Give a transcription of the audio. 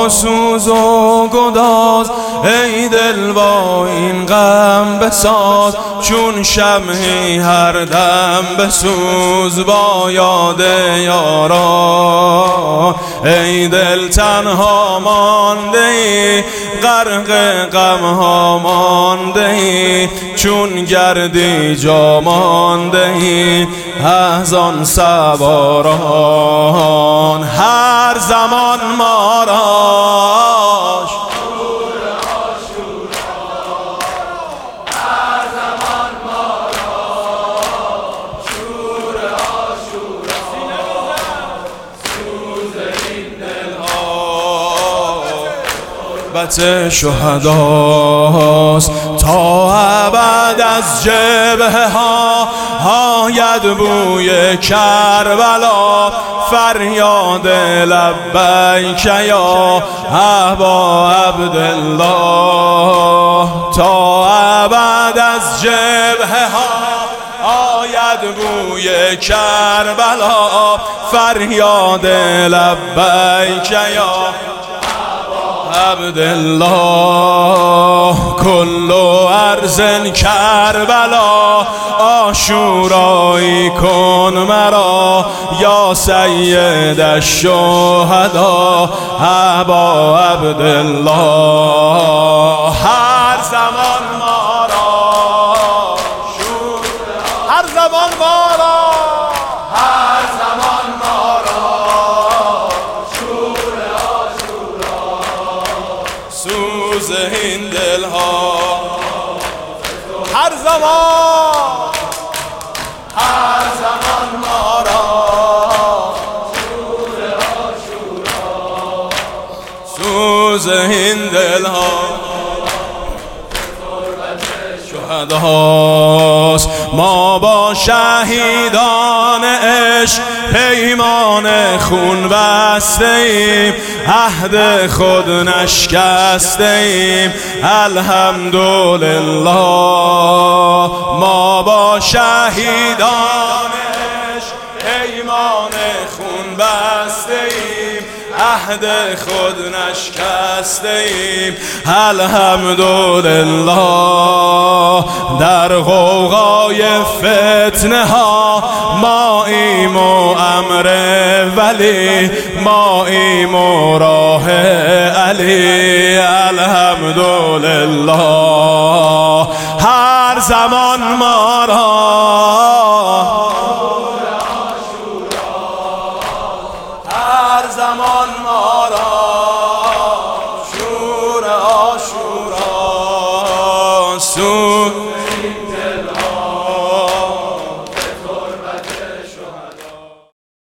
سوز و گداز، ای دل با این غم بساز. چون شمعی هر دم بسوز با یاد یاران. ای دل تنها مانده ای، غرق غم ها مانده ای، چون گردی جا مانده ای از آن سواران. هر زمان ما را بت شهداست تا ابد از جبهه ها آید بوی کربلا. فریاد لبیک یا ابا عبدالله. تا ابد از جبهه ها آید بوی کربلا. فریاد لبیک یا عبدالله. کل ارض کربلا عاشورایی کن مرا، یا سید الشهدا ابا عبدالله. هر زمان ما را هر زمان ما را هر زمان ما را شور عاشورا. سوز این دلها هر زمان ما را شور عاشورا. سوز این دلها شهداست. ما با شهیدان عشق پیمان خون بسته ایم، عهد خود نشکسته ایم الحمدلله. ما با شهیدان عشق پیمان خون بسته ایم، عهد خود نشکسته ایم الحمدلله. در غوغای فتنه ها ماییم و امر ولی، ماییم و راه علی الحمدلله. هر زمان ما